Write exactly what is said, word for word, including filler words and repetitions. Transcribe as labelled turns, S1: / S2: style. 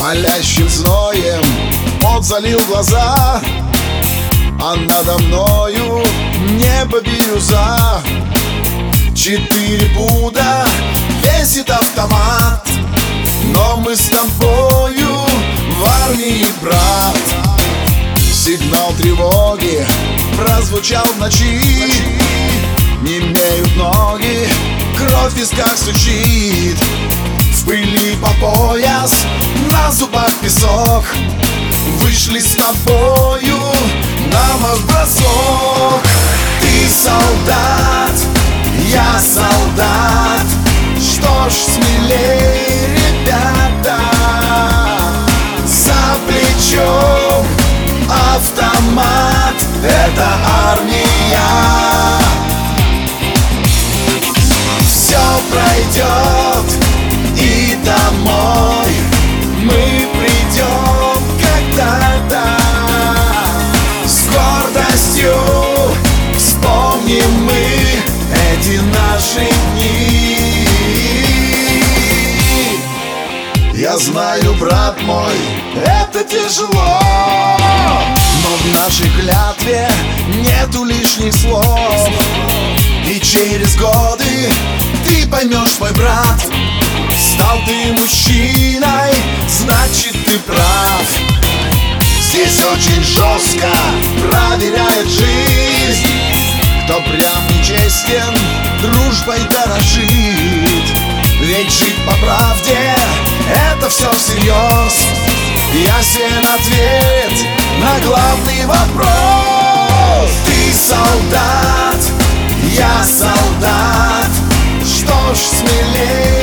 S1: Палящим зноем пот залил глаза, а надо мною небо бирюза. Четыре пуда весит автомат, но мы с тобою в армии, брат. Сигнал тревоги прозвучал в ночи, немеют ноги, кровь в висках стучит. В пыли по пояс, на зубах песок, вышли с тобою на марш-бросок. Ты солдат, я солдат, что ж смелей, ребята. За плечом автомат, это армия. Все пройдет, и домой мы придем когда-то. С гордостью вспомним мы эти наши дни. Я знаю, брат мой, это тяжело, но в нашей клятве нету лишних слов. И через годы ты поймешь, мой брат, стал ты мужчиной, значит ты прав. Здесь очень жестко проверяет жизнь, кто прям нечестен, дружбой дорожит. Ведь жить по правде — это все всерьез. Ясен ответ на главный вопрос. Ты солдат, я солдат, что ж смелее,